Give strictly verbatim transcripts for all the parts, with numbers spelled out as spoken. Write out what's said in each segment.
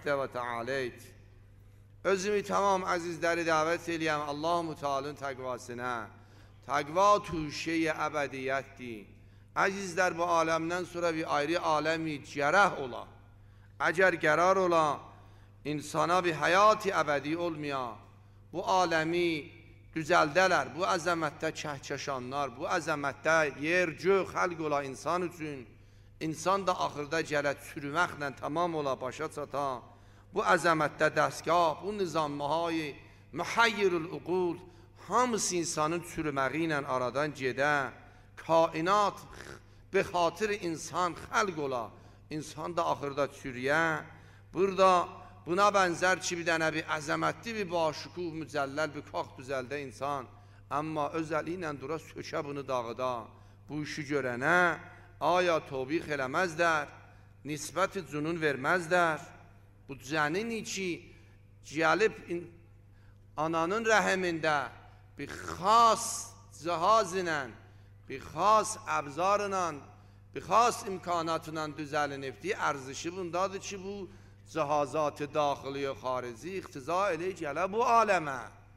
barakte ve tealeyt. Özümü tamam əzizləri dəvət eləyəm Allah-u Teala'nın təqvasına. Təqva tuşe-i əbədiyyətdir. Əzizlər, bu aləmdən sonra bir ayrı aləmi cərəh ola. Əgər qərar ola, insana bir həyat-i əbədi olmaya, bu aləmi düzəldələr, bu əzəmətdə kəhkəşanlar, bu əzəmətdə yer, gök, xəlq ola insan üçün, insan da axırda gələt sürməklə tamam ola, başa çata. Bu əzəmətdə dəstgah, bu nizamlıhay, mühayyirul uqul, hamısı insanın çürüməyi ilə aradan gedə, kainat be xatır insan xəlq ola, insan da axırda çürüyə. Burada buna bənzər ki, bir dənə bir əzəmətli, bir başukuh, mücəlləl, bir qalx düzəldə insan, amma özəli ilə dura sökə bunu dağıda. Bu işi görənə, aya tobiq eləməzdər, nisbət-i cünun verməzdər. Bu cənin ki, gəlib ananın rəhimində bir xas cihaz ilə, bir xas əbzar ilə, bir xas imkanatla düzəlinibdir. Ərzişi bundadır ki, bu cihazat-ı daxili və xarici iqtiza elə gələ bu aləmə.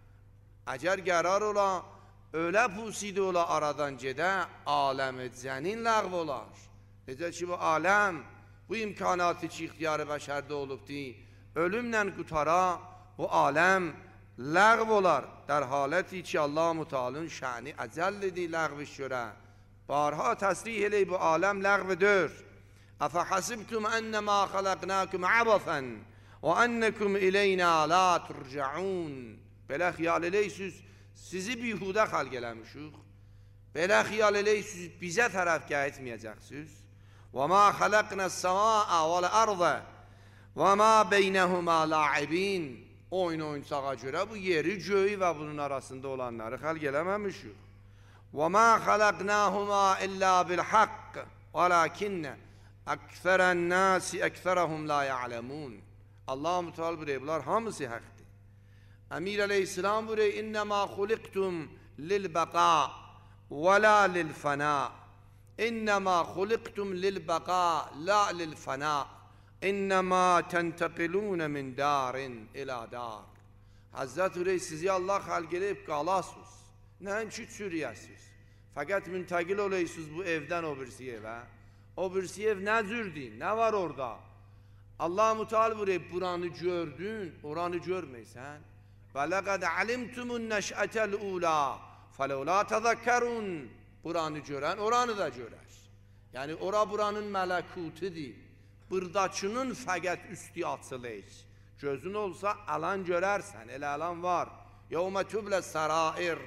Əgər qərar ola, ölə pusidi ola aradan gedə, aləmi cənin ləğv olar. Necə ki, bu aləm, bu imkanatı ki, ixtiyarı bəşərdə olubdur, ölümlə qutara, bu aləm ləğv olar. در haləti ki, Allah-u Teala'nın şəni əcəllidir ləğviş görə. Barha təsrih eləyib, bu aləm ləğvidir. Əfə həsibtum ənəmə xələqnəkum əbəfən və ənəkum iləynə la turca'un. Belə xiyal eləyisiz, sizi bihudə xəlq eləmişik. Belə xiyal eləyisiz, bizə tərəf gəlməyəcəksiniz. وَمَا خَلَقْنَا السَّمَاءَ وَالْأَرْضَ وَمَا بَيْنَهُمَا لَاعِبِينَ. Oyun oyuncağa görə bu yeri, göyü və bunun arasında olanları xəlq eləməmişik. وَمَا خَلَقْنَاهُمَا إِلَّا بِالْحَقِّ وَلَكِنَّ أَكْثَرَ النَّاسِ أَكْثَرَهُمْ لَا يَعْلَمُونَ. Allah-u Teala buyuruyor, bunlar hamısı haqqdır. Əmir əleyhisselam buyuruyor, إِنَّمَا خُلِقْتُمْ لِلْبَقَاءِ وَلَا لِلْفَنَاءِ. إنما خلقتم للبقاء لا للفناء إنما تنتقلون من دار إلى دار. Hazreti Reis, sizi Allah xalq eləyib qalasınız, nəinki çürüyəsiz. Fəqət müntəqil oleysiz bu evdən o birisi evə. O birisi ev nə cürdür, nə var orada? Allah-u Teala buyuruyor, buranı gördün, oranı görməysən. Və ləqəd alimtumun nəşətəl ula fələulə təzəkərun. Buranı görən, oranı da görər. Yəni, ora buranın mələkutidir. Bırdakının fəqət üstü açılır. Gözün olsa, alan görərsən, elə alan var. Yevmə tüblə sərair.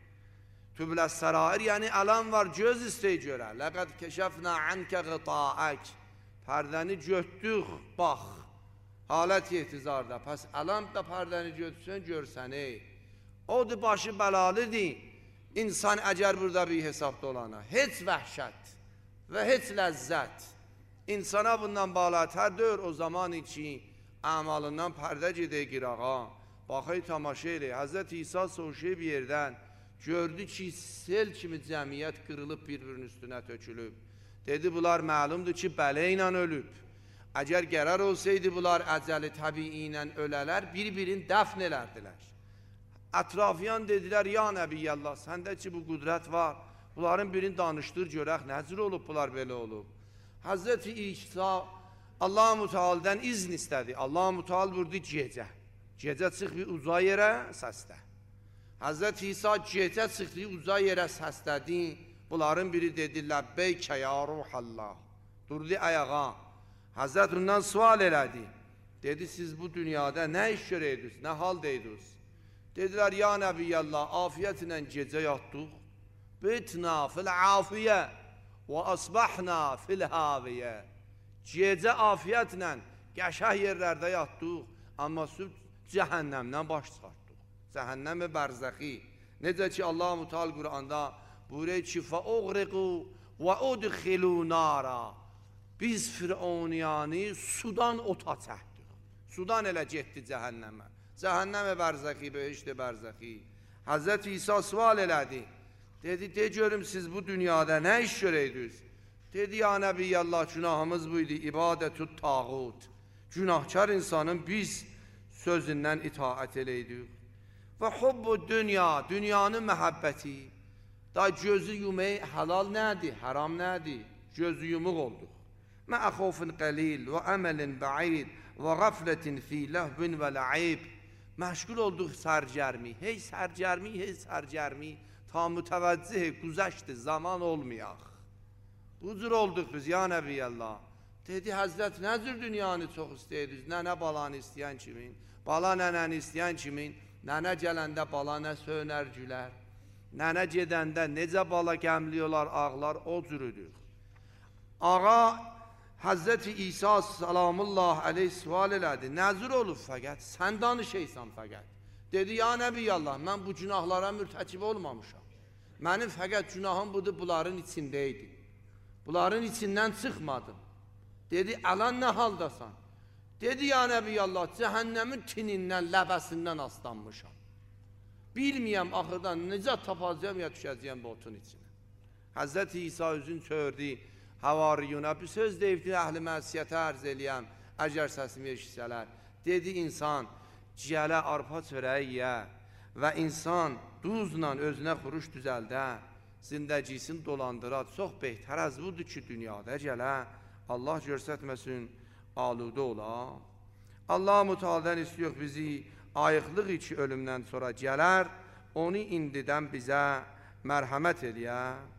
Tüblə sərair, yəni alan var, göz istəyi görər. Ləqəd kəşəfnə ənkə qıtaək. Pərdəni götdük, bax. Halət yehtizarda. Pəs alan da pərdəni götürsən, görsən, ey. Odur başı bəlalıdır. İnsan əgər burada bir hesabda olana, heç vəhşət və heç ləzzət insana bundan balatərdir. O zaman ki, əmalından pərdə gedək qirağa, baxay tamaşa elək. Həzrət İsa soğuşuy bir yerdən gördü ki, sel kimi cəmiyyət qırılıb bir-birinin üstünə tökülüb. Dedi, bunlar məlumdur ki, bələ ilə ölüb. Əgər qərar olsaydı, bunlar əcəli təbii ilə ölələr, bir-birini dəfn elərdilər. Ətrafiyan dedilər, ya Nəbiyyəllah, səndə ki, bu qüdrət var, bunların birini danışdır, görək, nəcür olub, bunlar belə olub. Həzrəti İsa Allah-u Teala'dan izn istədi. Allah-u Teala vurdu gecə. Gecə çıx bir uca yerə səslə. Həzrəti İsa gecə çıxdı, uca yerə səslədi. Bunların biri dedi, ləbbeykə ya ruhallah. Durdu ayağa. Həzrət ondan sual elədi. Dedi, siz bu dünyada nə iş görəydiniz, nə hal deydiniz? Dedilər, ya Nəbiyyəllah, afiyyətlə gecə yatdıq, bitna fil-afiyə və asbahna fil-haviyyə. Gecə afiyyətlə qəşəh yerlərdə yatdıq, amma sübh cəhənnəmdən baş çıxartdıq. Cəhənnəm-i bərzəxi. Necə ki, Allah-u Teala Quranda buyuruyor ki, fəuğriqu və udxilu nara. Biz Firavuniyanı sudan ota çəkdik. Sudan elə getdi cəhənnəmə. Cəhənnəm-i bərzəxi, behişt-i bərzəxi. Həzrət İsa sual elədi. Dedi, de görüm siz bu dünyada nə iş görəydiniz? Dedi, ya Nəbiyyəllah, günahımız buydu, ibadətü tağut. Günahkar insanın biz sözündən itaət eləydik. Və hubbu dünya, dünyanın məhəbbəti. Da gözü yumək halal nədir, haram nədir? Gözü yumuq olduq. Mə xofun qəlil və əməlin bəid və qaflətin fi ləhvin və ləib. Məşğul olduq sərgərmi, hey sərgərmi, hey sərgərmi, ta mütəvəccih güzəşti zaman olmayaq. Bu cür olduq biz, ya Nəbiyəllah. Dedi, Həzrət, nə cür dünyanı çox istəyirik? Nənə balanı istəyən kimin? Bala nənəni istəyən kimin? Nənə gələndə bala nə söynər gülər? Nənə gedəndə necə bala gəmliyorlar, ağlar, o cürüdür. Ağa, Həzrəti İsa salamullah aleyh sual elədi. Nəzir olub fəqət, sən danışaysan fəqət. Dedi, ya Nəbiyallah, mən bu günahlara mürtəkib olmamışam. Mənim fəqət günahım budur, bunların içindəydi. Bunların içindən çıxmadım. Dedi, əlan nə haldasan? Dedi, ya Nəbiyallah, cəhənnəmin tinindən, ləbəsindən aslanmışam. Bilməyəm, axırdan necə tapacağım ya düşəcəyəm bu otun içinə. Həzrəti İsa üzün çördü, havariyuna bir söz deyibdi, əhl-i məsiyyətə ərz eləyəm, əgər səsimi eşitsələr. Dedi, insan ciyələ arpa çörəyi yə və insan duzla özünə xuruş düzəldə, zindəcisini dolandıra, çox behtər az budur ki, dünyada gələ, Allah görsətməsin, aludə ola. Allah mütealdən istiyor bizi, ayıqlıq içi ölümdən sonra gələr, onu indidən bizə mərhəmət eləyə.